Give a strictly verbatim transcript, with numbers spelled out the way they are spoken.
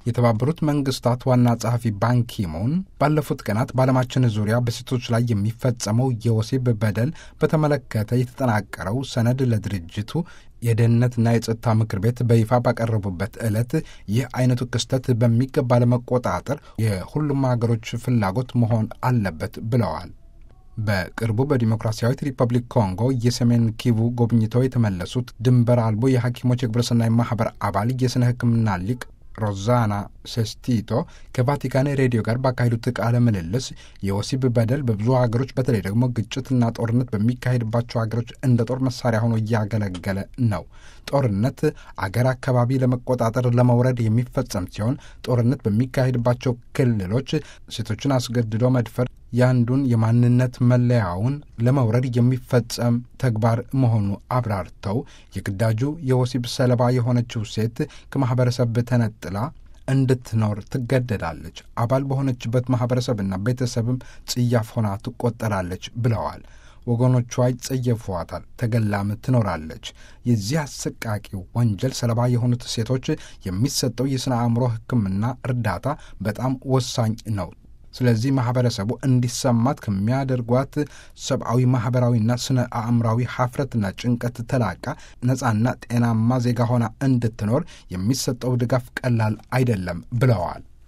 የተባበሩት መንግስታት ዋና ጸሐፊ ባንኪሙን ባለፉት ቀናት በዓለማችን ዙሪያ በሴቶች ላይ የሚፈጸመው የወሲብ በደል በተመለከተ የተጠናቀረው ሰነድ ለድርጅቱ የደህንነትና የጸጥታ ምክር ቤት በይፋ ባቀረቡበት ዕለት ይህ አይነቱ ክስተት በሚገባ ለመቆጣጠር የሁሉም ሀገሮች ፍላጎት መሆን አለበት ብለዋል። በቅርቡ በዲሞክራሲያዊት ሪፐብሊክ ኮንጎ የሰሜን ኪቩ ጎብኝተው የተመለሱት ድንበር አልቦ የሐኪሞች የግብረሰናይ ማኅበር አባል የሥነ ሕክምና ሊቅ ሮዛና ሴስቲቶ ከቫቲካን ሬዲዮ ጋር ባካሄዱት ቃለ ምልልስ የወሲብ በደል በብዙ ሀገሮች በተለይ ደግሞ ግጭትና ጦርነት በሚካሄድባቸው ሀገሮች እንደ ጦር መሳሪያ ሆኖ እያገለገለ ነው። ጦርነት አገር አካባቢ ለመቆጣጠር ለመውረድ የሚፈጸም ሲሆን ጦርነት በሚካሄድባቸው ክልሎች ሴቶችን አስገድዶ መድፈር ያንዱን የማንነት መለያውን ለመውረድ የሚፈጸም ተግባር መሆኑ አብራርተው የግዳጁ የወሲብ ሰለባ የሆነችው ሴት ከማህበረሰብ ተነጥላ እንድትኖር ትገደዳለች። አባል በሆነችበት ማህበረሰብና ቤተሰብም ጽያፍ ሆና ትቆጠራለች ብለዋል። ወገኖቿ ይጸየፏታል፣ ተገላም ትኖራለች። የዚህ አሰቃቂ ወንጀል ሰለባ የሆኑት ሴቶች የሚሰጠው የሥነ አእምሮ ሕክምና እርዳታ በጣም ወሳኝ ነው። ስለዚህ ማህበረሰቡ እንዲሰማት ከሚያደርጓት ሰብአዊ ማህበራዊና ስነ አእምራዊ ሀፍረትና ጭንቀት ተላቃ ነጻና ጤናማ ዜጋ ሆና እንድትኖር የሚሰጠው ድጋፍ ቀላል አይደለም ብለዋል።